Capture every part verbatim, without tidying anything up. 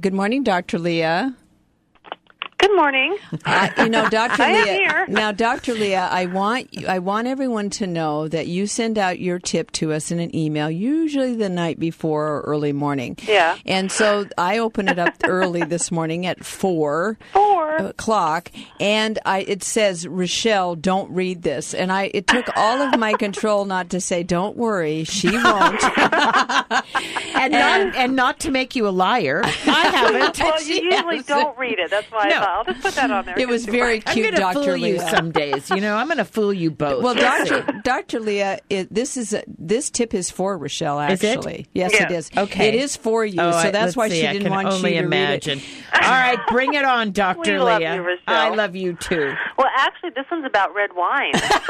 Good morning, Doctor Leah. Good morning. Uh, you know, Doctor I am Leah. here. Now, Doctor Leah, I want I want everyone to know that you send out your tip to us in an email, usually the night before or early morning. Yeah. And so I opened it up early this morning at four. Four. O'clock, and I it says, Rochelle, don't read this. And I it took all of my control not to say, don't worry, she won't. and, not, and not to make you a liar. I haven't. Well, you usually don't read it. That's why No. I thought I'll just put that on there. It was very cute, I'm going to Doctor fool you Leah. some days. You know, I'm going to fool you both. Well, Doctor Doctor Leah, it, this is a, this tip is for Rochelle. Is it? Actually, yes, Yeah. it is. Okay. It is for you, Oh, so I- that's let's why see, she I didn't can want only you to imagine. read it. All right, bring it on, Doctor We love Leah. you, Rochelle. I love you too. Well, actually, this one's about red wine.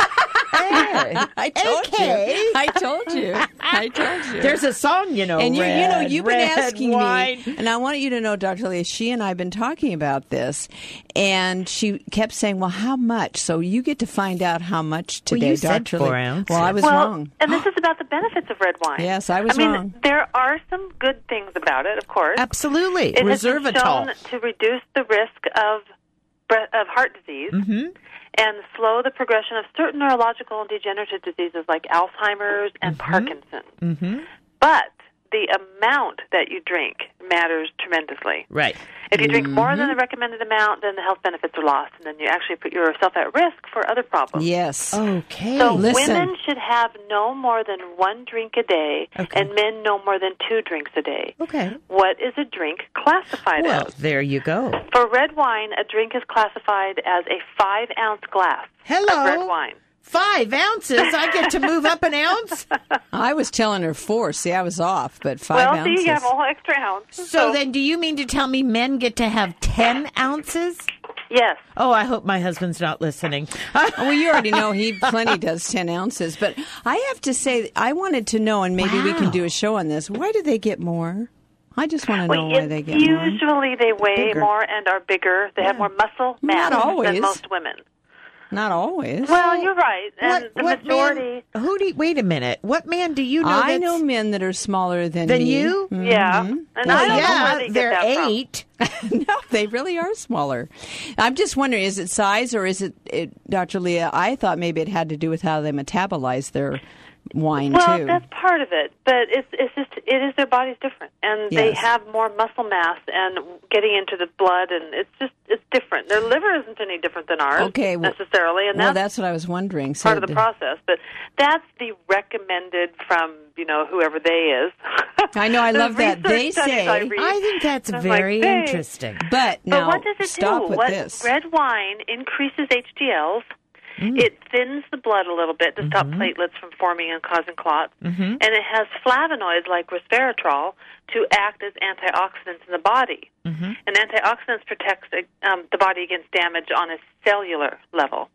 Hey, I told okay. you. I told you. I told you. There's a song, you know. and you, red, you know, you've been red asking wine. me, and I want you to know, Doctor Leah, she and I have been talking about this, and she kept saying, "Well, how much?" So you get to find out how much Well, today, you said Doctor four Leah. ounces. Well, I was well, wrong. and this is about the benefits of red wine. Yes, I was I mean, wrong. there are some good things about it, of course. Absolutely. It has been Resveratrol. shown to reduce the risk of bre- of heart disease Mm-hmm. and slow the progression of certain neurological and degenerative diseases like Alzheimer's and Parkinson's. Mm-hmm. But the amount that you drink matters tremendously. Right. If you drink more Mm-hmm. than the recommended amount, then the health benefits are lost, and then you actually put yourself at risk for other problems. Yes. Okay. So Listen. women should have no more than one drink a day, Okay. and men no more than two drinks a day. Okay. What is a drink classified Well, as? there you go. For red wine, a drink is classified as a five-ounce glass Hello. of red wine. Five ounces. I get to move up an ounce. I was telling her four. See, I was off, but five well, ounces. see, you have a whole extra ounce. So then, do you mean to tell me men get to have ten ounces? yes. Oh, I hope my husband's not listening. Well, you already know he plenty does ten ounces. But I have to say, I wanted to know, and maybe we can Wow. do a show on this. Why do they get more? I just want to know Well, why it- they get more. usually they weigh Bigger. more and are bigger. They have more muscle mass Not always. than most women. Not always. Well, you're right. And What, the what majority... man? Who do? You, wait a minute. What man do you know? I that's, know men that are smaller than Than me. you? Yeah. And Well, I don't know yeah, where they get they're that from. eight. No, they really are smaller. I'm just wondering, is it size or is it, it, Doctor Leah? I thought maybe it had to do with how they metabolize their wine Well, too. that's part of it, but it's it's just it is their body's different, and they Yes. have more muscle mass and getting into the blood, and it's just it's different. Their liver isn't any different than ours, Okay, well- necessarily, and well, that's, that's what I was wondering. So part of the d- process. But that's the recommended from you know whoever they is. I know, I The love that. research They studies say- I, read. I think that's I'm like, very they- interesting. But now, But what does it stop do? with What this. red wine increases H D Ls. Mm. It thins the blood a little bit to stop Mm-hmm. platelets from forming and causing clots. Mhm. And it has flavonoids like resveratrol to act as antioxidants in the body. Mm-hmm. And antioxidants protect um, the body against damage on a cellular level.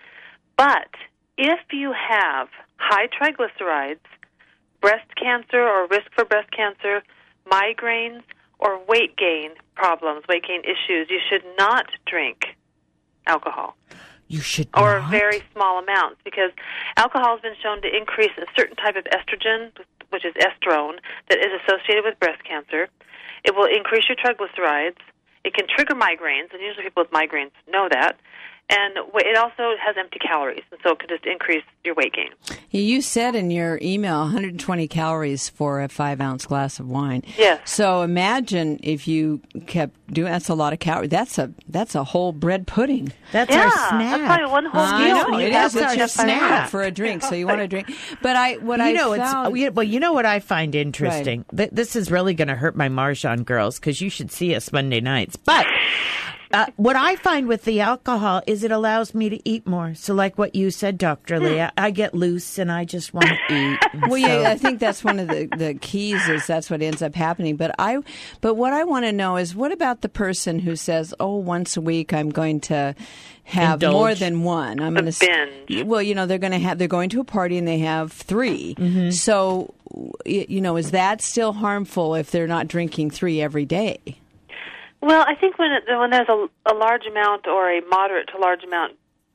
But if you have high triglycerides, breast cancer or risk for breast cancer, migraines, or weight gain problems, weight gain issues, you should not drink alcohol. You should Or not. very small amounts, because alcohol has been shown to increase a certain type of estrogen, which is estrone, that is associated with breast cancer. It will increase your triglycerides. It can trigger migraines, and usually people with migraines know that. And it also has empty calories, and so it could just increase your weight gain. You said in your email one hundred twenty calories for a five ounce glass of wine. Yes. So imagine if you kept doing that's a lot of calories. That's a that's a whole bread pudding. That's yeah, our that's snack. probably one whole I meal. know you it have is. with It's your just five snack grams. for a drink, so you want to drink. But I what you I know, found. it's well. You know what I find interesting. Th- This is really going to hurt my Marjan girls because you should see us Monday nights. But uh, what I find with the alcohol is it allows me to eat more. So, like what you said, Doctor Leah, I get loose and I just want to eat. And Well, so- yeah, I think that's one of the, the keys is that's what ends up happening. But I, but what I want to know is what about the person who says, "Oh, once a week I'm going to have Indulge. more than one. I'm The going to binge. Well, you know, they're going to have they're going to a party and they have three. Mm-hmm. So, y- you know, is that still harmful if they're not drinking three every day? Well, I think when it, when there's a, a large amount or a moderate to large amount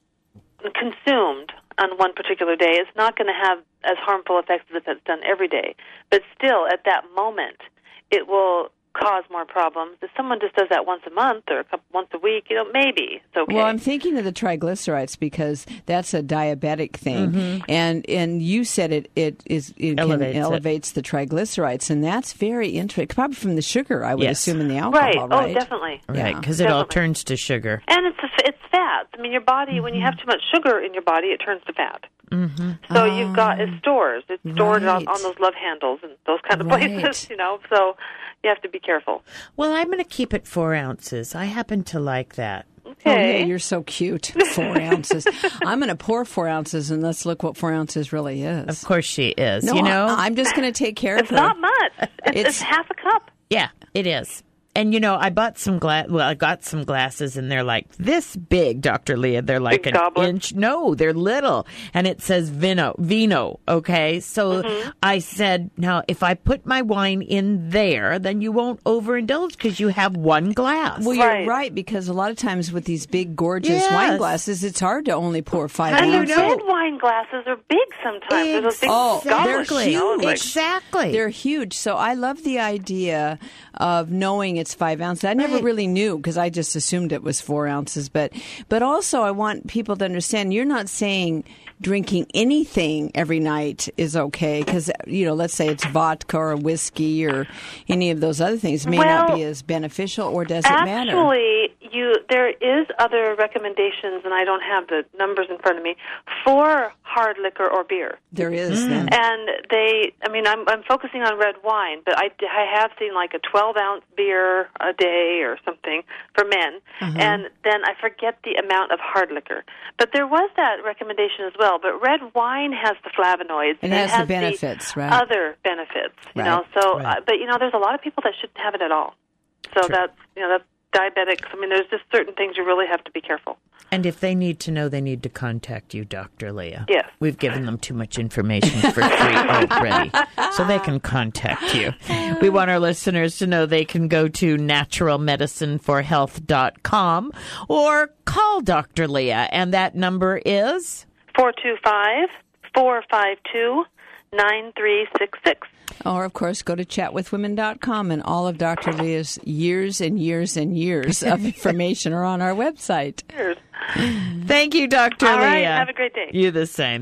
consumed on one particular day, it's not going to have as harmful effects as if it's done every day. But still, at that moment, it will cause more problems. If someone just does that once a month or a couple, once a week, you know, maybe it's okay. Well, I'm thinking of the triglycerides because that's a diabetic thing, mm-hmm. and and you said it it is it elevates, can, elevates it. the triglycerides, and that's very interesting. Probably from the sugar, I would yes. assume, in the alcohol, right? right? Oh, definitely. Right, because it all turns to sugar. And it's a, it's fat. I mean, your body, mm-hmm. when you have too much sugar in your body, it turns to fat. Mm-hmm. So um, you've got, it stores. It's stored right. on, on those love handles and those kind of right. places, you know, so you have to be careful. Well, I'm going to keep it four ounces. I happen to like that. Okay. Oh, yeah, you're so cute. Four ounces. I'm going to pour four ounces, and let's look what four ounces really is. Of course she is. No, you know, I, I'm just going to take care it's of her. It's not much. It's, It's- it's half a cup. yeah, it is. And, you know, I bought some glass. Well, I got some glasses, and they're like this big, Doctor Leah. They're like Big an goblet? inch. No, they're little. And it says vino, vino, okay? So Mm-hmm. I said, now, if I put my wine in there, then you won't overindulge because you have one glass. Well, you're Right. right, because a lot of times with these big, gorgeous Yes. wine glasses, it's hard to only pour five And ounces. the red wine glasses are big sometimes. They're those big Oh, they're goblets, you know, huge. like- Exactly. They're huge. So I love the idea of knowing it's five ounces. I never Right. really knew because I just assumed it was four ounces. But but also I want people to understand you're not saying drinking anything every night is okay because, you know, let's say it's vodka or whiskey or any of those other things may not Well, be as beneficial, or does it matter? Actually, you there is other recommendations, and I don't have the numbers in front of me, for hard liquor or beer. There is then. And they, I mean, I'm, I'm focusing on red wine, but I, I have seen like a twelve ounce beer a day or something for men, Uh-huh. and then I forget the amount of hard liquor. But there was that recommendation as well. But red wine has the flavonoids. It and has it the benefits, right. Other benefits, you Right, know. So, right. uh, but you know, there's a lot of people that shouldn't have it at all. So True. that's, you know, that's diabetics. I mean, there's just certain things you really have to be careful. And if they need to know, they need to contact you, Doctor Leah. Yes. We've given them too much information for free already, so they can contact you. We want our listeners to know they can go to natural medicine for health dot com or call Doctor Leah, and that number is four two five, four five two, nine three six six. Or, of course, go to chat with women dot com, and all of Doctor Leah's years and years and years of information are on our website. Cheers. Thank you, Doctor All Leah. right, have a great day. You the same.